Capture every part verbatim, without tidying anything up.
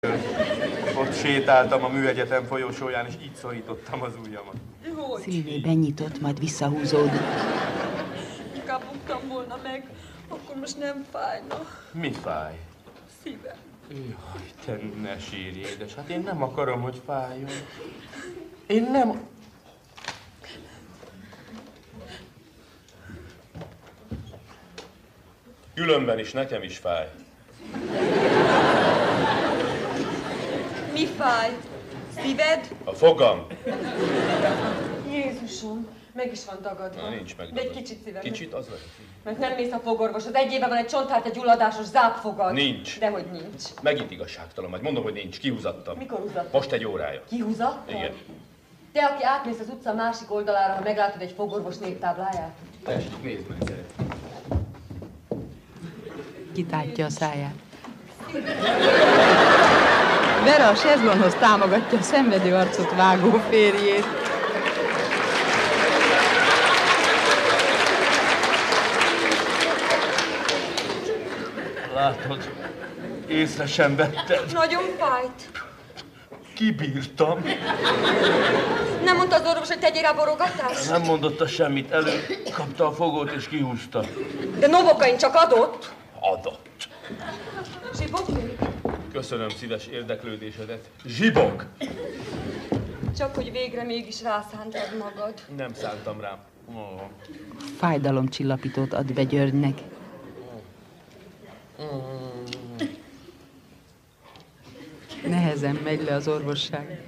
Ott sétáltam a műegyetem folyosóján, és így szorítottam az ujjamat. Szilvé benyitott, majd visszahúzódott. Inkább buktam volna meg, akkor most nem fájna. Mi fáj? Szívem. Jaj, te ne sírj, édes. Hát én nem akarom, hogy fájjon. Én nem... Különben is nekem is fáj. Mi fáj? Szíved? A fogam. Jézusom, meg is van dagadva. Na, nincs meg. De egy kicsit szívem. Kicsit az vagy. Mert nem mész a fogorvoshoz. Egy éve van egy csonthártya gyulladásos zápfogad. Nincs. Dehogy nincs. Megint igazságtalan, majd mondom, hogy nincs. Kihúzattam. Mikor húzattad? Most egy órája. Kihúzattad? Igen. Te, aki átmész az utca másik oldalára, ha meglátod egy fogorvos névtábláját? Tessék, nézd meg, szeretem. Kitátja a száját. Vera a sezlonhoz támogatja a szenvedő arcot vágó férjét. Látod, észre sem vetted. Nagyon fájt. Kibírtam. Nem mondta az orvos, hogy tegyél rá borogatást? Nem mondotta semmit, előkapta a fogót és kihúzta. De Novokain csak adott. Adott. Zsibog még? Köszönöm szíves érdeklődésedet. Zsibog! Csak hogy végre mégis rászántad magad. Nem szántam rám. Oh. Fájdalomcsillapítót ad be Györgynek. Nehezen megy le az orvosság.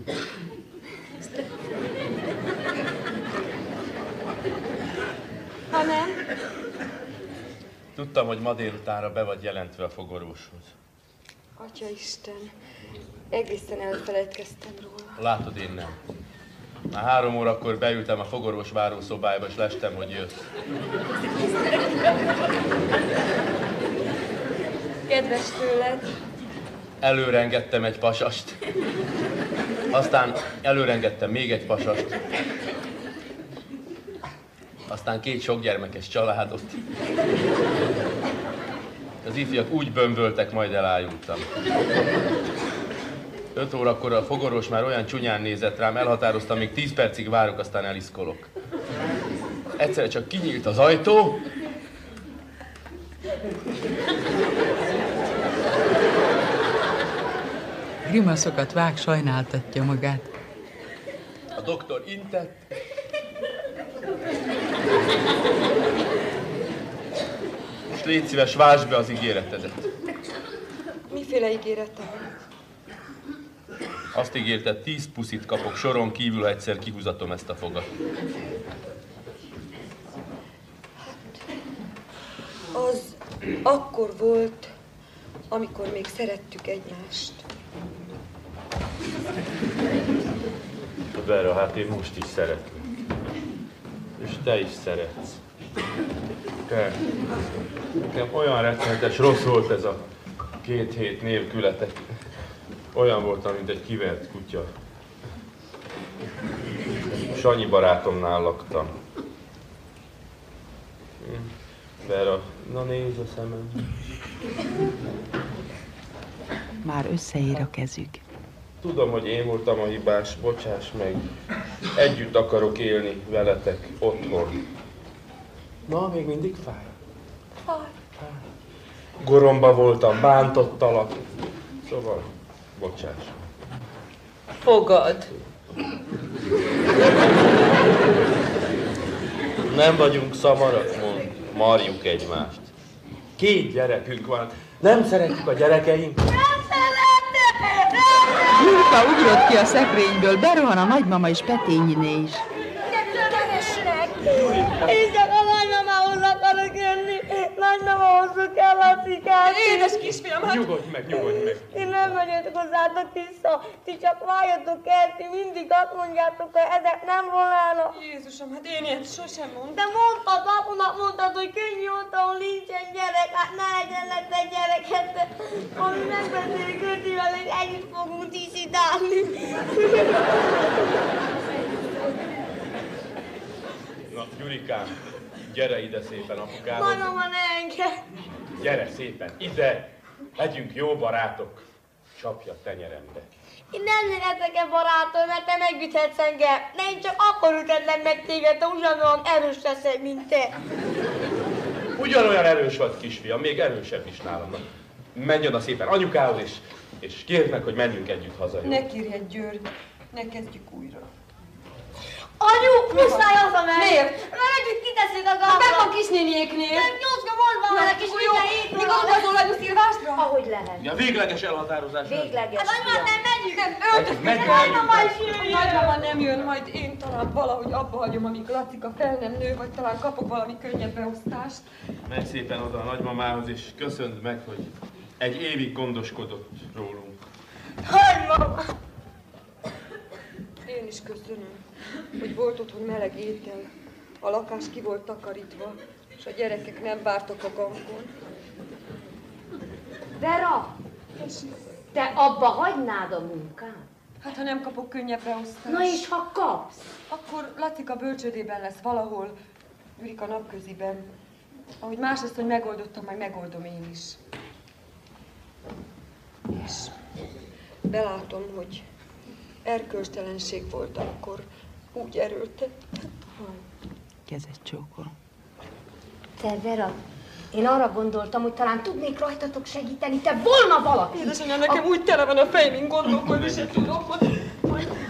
Ha nem? Tudtam, hogy ma délutánra be vagy jelentve a fogorvoshoz. Atyaisten, egészen elfelejtkeztem róla. Látod, én nem. Már három órakor beültem a fogorvos várószobájába, és lestem, hogy jössz. Kedves tőled. Előrengettem egy pasast. Aztán előrengettem még egy pasast. Aztán két sokgyermekes családot. Az ifjak úgy bömböltek, majd elájultam. Öt órakor a fogorvos már olyan csúnyán nézett rám, elhatároztam, még tíz percig várok, aztán eliszkolok. Egyszerre csak kinyílt az ajtó. Grimaszokat vág, sajnáltatja magát. A doktor intett. Most légy szíves, vásd be az ígéretedet. Miféle ígéretem? Azt ígérted, tíz puszit kapok soron kívül, ha egyszer kihúzatom ezt a fogat. Az akkor volt, amikor még szerettük egymást. Vera, hát én most is szeretlek. És te is szeretsz. Te. Nekem olyan rettenetes rossz volt ez a két hét nélkületek. Olyan voltam, mint egy kivert kutya. Sanyi barátomnál laktam. Vera, na nézd a szemem. Már összeér a kezük. Tudom, hogy én voltam a hibás, bocsáss meg. Együtt akarok élni veletek otthon. Na, még mindig fáj? Fáj. Goromba voltam, bántottalak. Szóval, bocsáss. Fogad. Nem vagyunk szamarak, mond, marjuk egymást. Két gyerekünk van. Nem szeretjük a gyerekeinket. Jurka ugrott ki a szekrényből, berohan a nagymama és Petényiné is. Én csak a nagymamához akarok jönni. Nagymamához kell a cikát. Édes kisfiam, hát... Nyugodj meg, nyugodj meg. Én nem megyek hozzátok vissza. Ti csak várjatok el, ti mindig azt mondjátok, hogy ezek nem volnának. Jézusom, hát én ilyet sosem mondtam. De mondtad, apunak mondtad, hogy könnyű ott, ahol nincsen gyerek. Hát ne legyenek te gyereket, de ami megbeszéljük Ötivel, hogy együtt fogunk tisztítani. Na, Gyurikám, gyere ide szépen apukához. Nagymama, ne engedj. Gyere szépen, ide! Legyünk jó barátok. csapja tenyerembe. Én nem nevetek-e barátom, mert te megüthetsz engem. De én csak akkor ütetlek meg téged, te ugyanolyan erős leszel, mint te. Ugyanolyan erős vagy, kisfiam, még erősebb is nálam. Menj oda szépen anyukához, és, és kérd meg, hogy menjünk együtt haza. Jó? Ne kérjen, György, ne kezdjük újra. Anyu, muszáj hazamenni! Miért? Mert együtt kiteszünk a gázra. Meg van kisnéniéknél. Nem, nyolcka volt van vele, kis minden hét Mikor utazol anyu Szilvásra? Ahogy lehet. Ja, végleges elhatározás. Végleges. Hát anyuát nem megyünk. Nem, öltözködjön. Megyünk, megyünk. A nagymama nem jön, majd én talán valahogy abba hagyom, amíg Lacika fel nem nő, vagy talán kapok valami könnyebb beosztást. Menj szépen oda a nagymamához, és köszönd meg, hogy egy évig gondoskodott rólunk. Nagymama! Én is köszönöm, hogy volt otthon meleg étel, a lakás ki volt takarítva, és a gyerekek nem vártak a gangon. Vera, te abba hagynád a munkát? Hát, ha nem kapok könnyebb beosztást. Na és ha kapsz? Akkor Lacika bölcsődében lesz valahol, Jurika napköziben. Ahogy más ezt, hogy megoldottam, majd megoldom én is. És belátom, hogy erkölcstelenség volt, amikor úgy erőltetett. Kezet csókolom. Te, Vera, én arra gondoltam, hogy talán tudnék rajtatok segíteni, te volna valaki. Édesanyám, nekem úgy tele van a fejem, mint gondolkodni se tudok, hogy...